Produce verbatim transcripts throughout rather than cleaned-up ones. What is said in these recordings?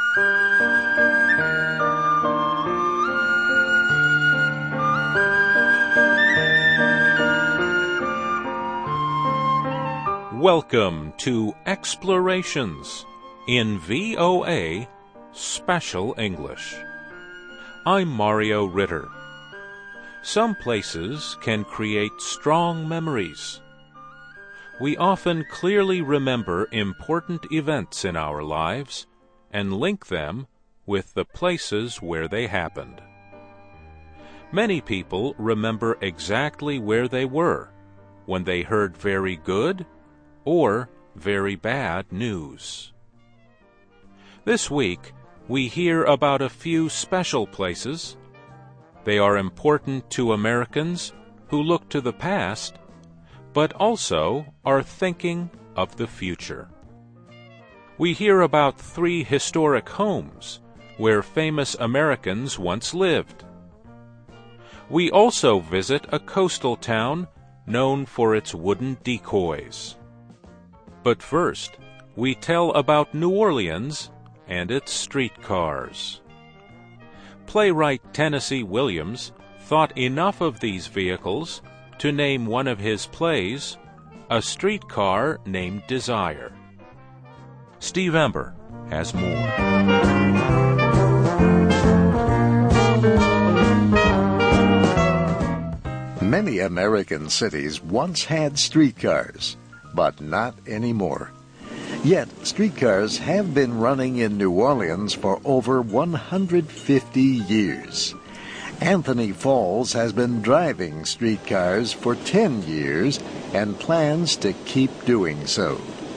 Welcome to Explorations in V O A Special English. I'm Mario Ritter. Some places can create strong memories. We often clearly remember important events in our lives and link them with the places where they happened. Many people remember exactly where they were when they heard very good or very bad news. This week, we hear about a few special places. They are important to Americans who look to the past, but also are thinking of the future. We hear about three historic homes where famous Americans once lived. We also visit a coastal town known for its wooden decoys. But first, we tell about New Orleans and its streetcars. Playwright Tennessee Williams thought enough of these vehicles to name one of his plays, A Streetcar Named Desire. Steve Ember has more. Many American cities once had streetcars, but not anymore. Yet, streetcars have been running in New Orleans for over one hundred fifty years. Anthony Falls has been driving streetcars for ten years and plans to keep doing so.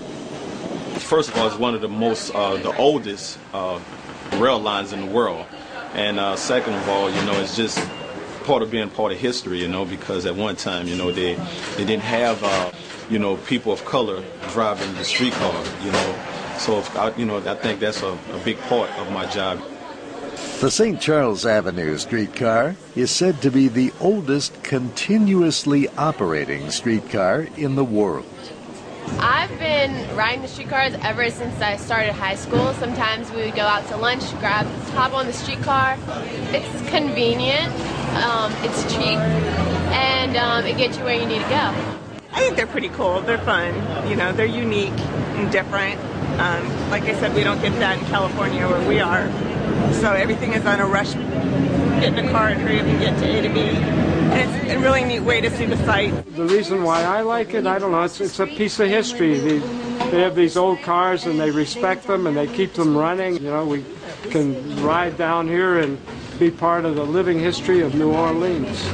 First of all, it's one of the most, uh, the oldest uh, rail lines in the world. And uh, second of all, you know, it's just part of being part of history, you know, because at one time, you know, they, they didn't have... Uh, you know, people of color driving the streetcar, you know. So, if I, you know, I think that's a, a big part of my job. The Saint Charles Avenue streetcar is said to be the oldest continuously operating streetcar in the world. I've been riding the streetcars ever since I started high school. Sometimes we would go out to lunch, grab, hop on the streetcar. It's convenient, um, it's cheap, and um, it gets you where you need to go. I think they're pretty cool. They're fun. You know, they're unique and different. Um, like I said, we don't get that in California where we are. So everything is on a rush. Get in a car and hurry up and get to A to B. And it's a really neat way to see the site. The reason why I like it, I don't know, it's, it's a piece of history. They, they have these old cars and they respect them and they keep them running. You know, we can ride down here and be part of the living history of New Orleans.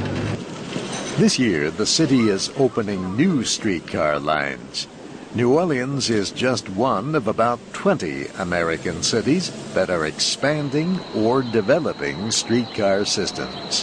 This year, the city is opening new streetcar lines. New Orleans is just one of about twenty American cities that are expanding or developing streetcar systems.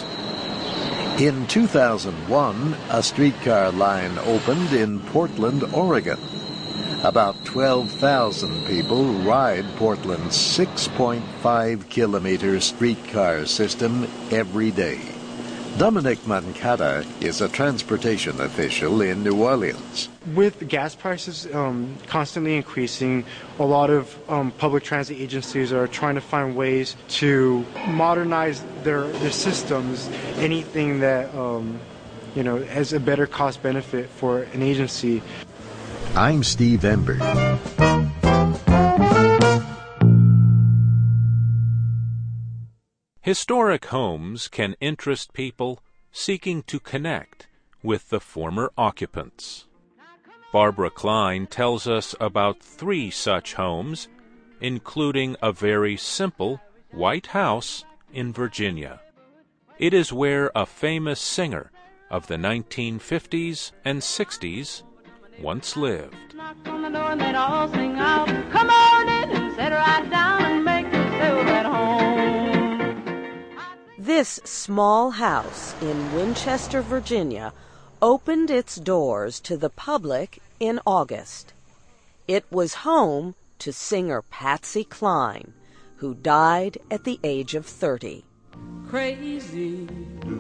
In two thousand one, a streetcar line opened in Portland, Oregon. About twelve thousand people ride Portland's six point five kilometer streetcar system every day. Dominic Mancata is a transportation official in New Orleans. With gas prices um, constantly increasing, a lot of um, public transit agencies are trying to find ways to modernize their, their systems. Anything that um, you know has a better cost benefit for an agency. I'm Steve Ember. Historic homes can interest people seeking to connect with the former occupants. Barbara Klein tells us about three such homes, including a very simple white house in Virginia. It is where a famous singer of the nineteen fifties and sixties once lived. On the door and they'd all sing out, "Come on in and sit right down and make yourself at home." This small house in Winchester, Virginia, opened its doors to the public in August. It was home to singer Patsy Cline, who died at the age of thirty. Crazy,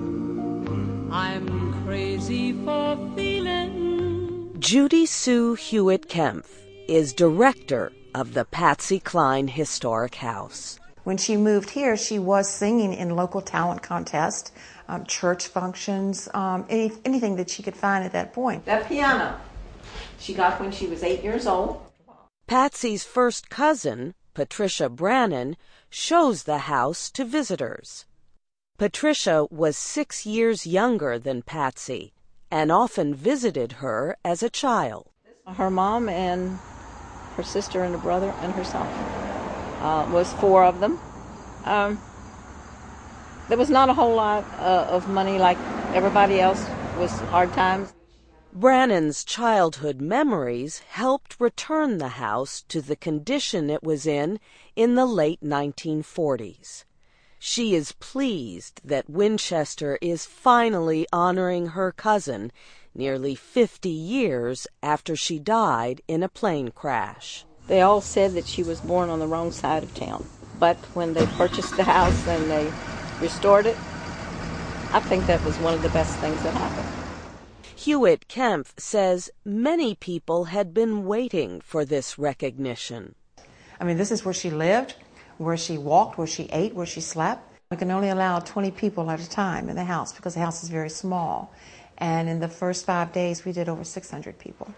I'm crazy for feeling. Judy Sue Hewitt Kempf is director of the Patsy Cline Historic House. When she moved here, she was singing in local talent contests, um, church functions, um, any, anything that she could find at that point. That piano she got when she was eight years old. Patsy's first cousin, Patricia Brannan, shows the house to visitors. Patricia was six years younger than Patsy and often visited her as a child. Her mom and her sister and a brother and herself. Uh, was four of them. Um, there was not a whole lot uh, of money like everybody else. It was hard times. Brannan's childhood memories helped return the house to the condition it was in in the late nineteen forties. She is pleased that Winchester is finally honoring her cousin nearly fifty years after she died in a plane crash. They all said that she was born on the wrong side of town. But when they purchased the house and they restored it, I think that was one of the best things that happened. Hewitt Kempf says many people had been waiting for this recognition. I mean, this is where she lived, where she walked, where she ate, where she slept. We can only allow twenty people at a time in the house because the house is very small. And in the first five days, we did over six hundred people.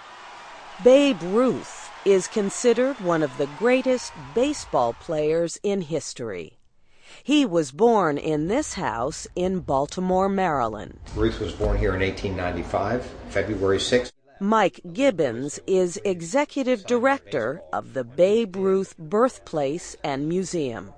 Babe Ruth is considered one of the greatest baseball players in history. He was born in this house in Baltimore, Maryland. Ruth was born here in eighteen ninety-five, February sixth. Mike Gibbons is executive director of the Babe Ruth Birthplace and Museum.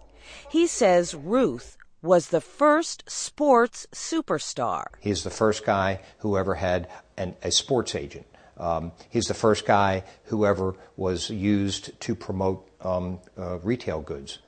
He says Ruth was the first sports superstar. He's the first guy who ever had an, a sports agent. Um, he's the first guy who ever was used to promote um, uh, retail goods.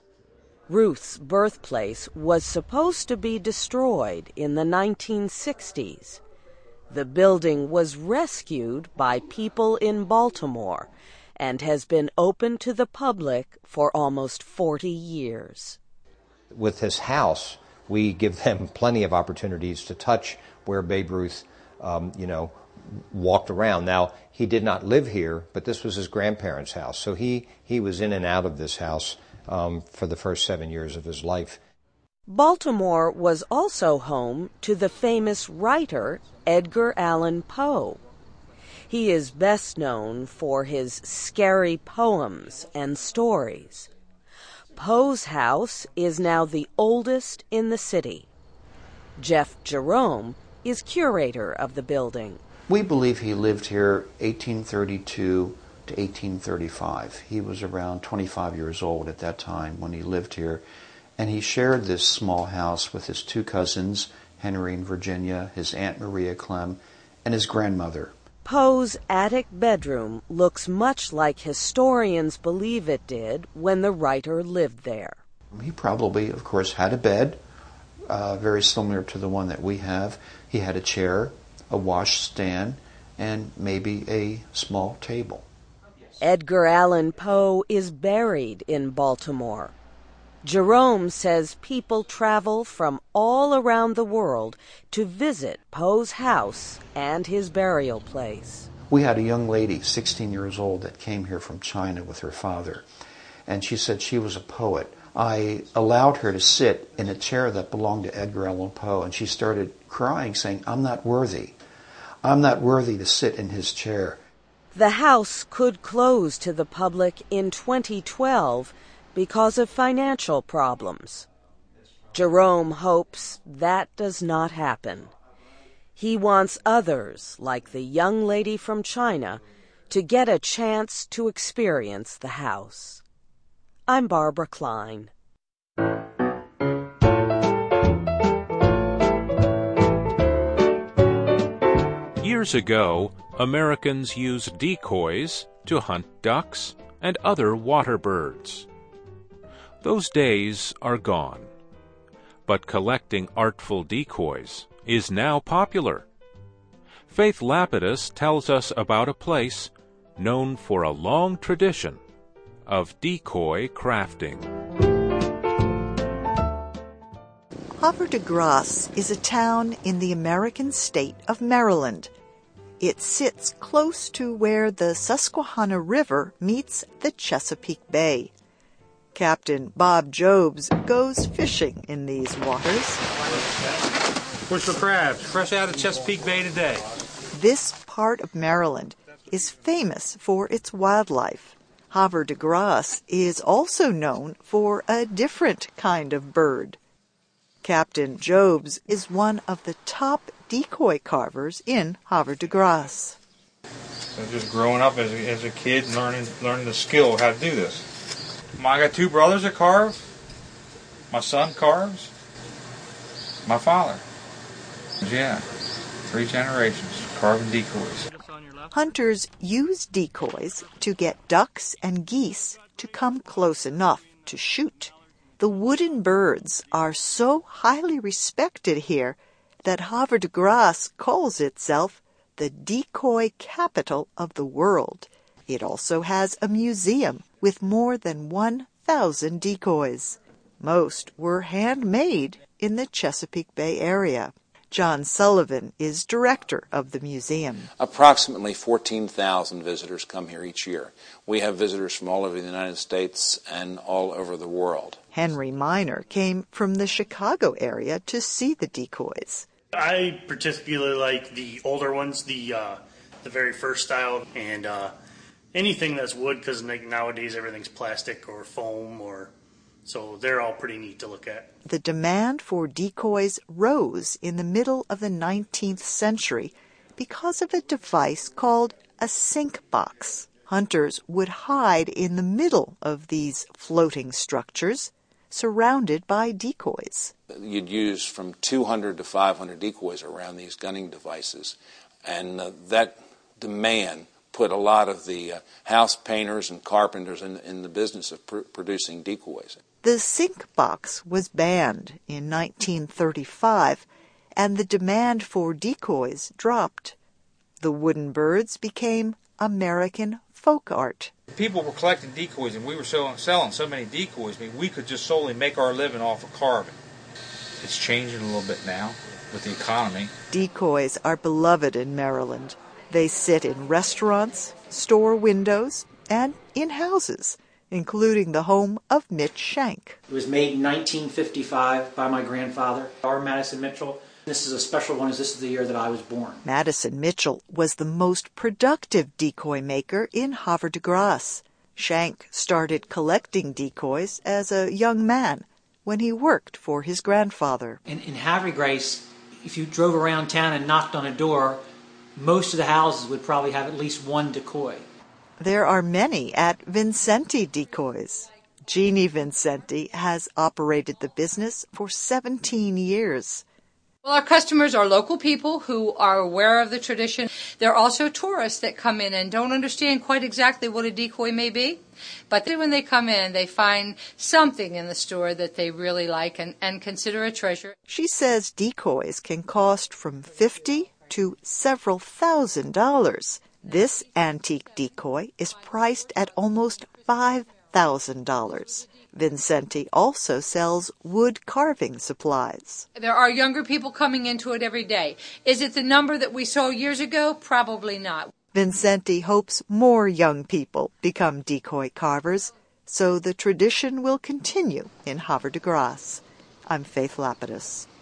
Ruth's birthplace was supposed to be destroyed in the nineteen sixties. The building was rescued by people in Baltimore and has been open to the public for almost forty years. With this house, we give them plenty of opportunities to touch where Babe Ruth, um, you know, walked around. Now, he did not live here, but this was his grandparents' house. So he, he was in and out of this house um, for the first seven years of his life. Baltimore was also home to the famous writer Edgar Allan Poe. He is best known for his scary poems and stories. Poe's house is now the oldest in the city. Jeff Jerome is curator of the building. We believe he lived here eighteen thirty-two to eighteen thirty-five. He was around twenty-five years old at that time when he lived here, and he shared this small house with his two cousins, Henry and Virginia, his Aunt Maria Clem, and his grandmother. Poe's attic bedroom looks much like historians believe it did when the writer lived there. He probably, of course, had a bed, uh, very similar to the one that we have. He had a chair, a washstand, and maybe a small table. Edgar Allan Poe is buried in Baltimore. Jerome says people travel from all around the world to visit Poe's house and his burial place. We had a young lady, sixteen years old, that came here from China with her father, and she said she was a poet. I allowed her to sit in a chair that belonged to Edgar Allan Poe, and she started crying, saying, "I'm not worthy. I'm not worthy to sit in his chair." The house could close to the public in twenty twelve because of financial problems. Jerome hopes that does not happen. He wants others, like the young lady from China, to get a chance to experience the house. I'm Barbara Klein. Years ago, Americans used decoys to hunt ducks and other water birds. Those days are gone. But collecting artful decoys is now popular. Faith Lapidus tells us about a place known for a long tradition of decoy crafting. Havre de Grace is a town in the American state of Maryland. It sits close to where the Susquehanna River meets the Chesapeake Bay. Captain Bob Jobs goes fishing in these waters. Bushel crabs, fresh out of Chesapeake Bay today. This part of Maryland is famous for its wildlife. Havre de Grace is also known for a different kind of bird. Captain Jobs is one of the top decoy carvers in Havre de Grace. So just growing up as a, as a kid and learning, learning the skill of how to do this. I got two brothers that carve. My son carves. My father. Yeah, three generations carving decoys. Hunters use decoys to get ducks and geese to come close enough to shoot. The wooden birds are so highly respected here that Havre de Grace calls itself the decoy capital of the world. It also has a museum with more than one thousand decoys. Most were handmade in the Chesapeake Bay area. John Sullivan is director of the museum. Approximately fourteen thousand visitors come here each year. We have visitors from all over the United States and all over the world. Henry Miner came from the Chicago area to see the decoys. I particularly like the older ones, the uh, the very first style, and uh, anything that's wood, because like nowadays everything's plastic or foam, or so they're all pretty neat to look at. The demand for decoys rose in the middle of the nineteenth century because of a device called a sink box. Hunters would hide in the middle of these floating structures, surrounded by decoys. You'd use from two hundred to five hundred decoys around these gunning devices, and uh, that demand put a lot of the uh, house painters and carpenters in, in the business of pr- producing decoys. The sink box was banned in nineteen thirty-five, and the demand for decoys dropped. The wooden birds became American folk art. People were collecting decoys, and we were selling, selling so many decoys. I mean, we could just solely make our living off of carving. It's changing a little bit now with the economy. Decoys are beloved in Maryland. They sit in restaurants, store windows, and in houses, including the home of Mitch Shank. It was made in nineteen fifty-five by my grandfather, R. Madison Mitchell. This is a special one, as this is the year that I was born. Madison Mitchell was the most productive decoy maker in Havre de Grace. Shank started collecting decoys as a young man when he worked for his grandfather. In, in Havre de Grace, if you drove around town and knocked on a door, most of the houses would probably have at least one decoy. There are many at Vincenti Decoys. Jeannie Vincenti has operated the business for seventeen years. Well, our customers are local people who are aware of the tradition. There are also tourists that come in and don't understand quite exactly what a decoy may be. But when they come in, they find something in the store that they really like and, and consider a treasure. She says decoys can cost from fifty dollars to several thousand dollars. This antique decoy is priced at almost five thousand dollars. Vincenti also sells wood carving supplies. There are younger people coming into it every day. Is it the number that we saw years ago? Probably not. Vincenti hopes more young people become decoy carvers, so the tradition will continue in Havre de Grace. I'm Faith Lapidus.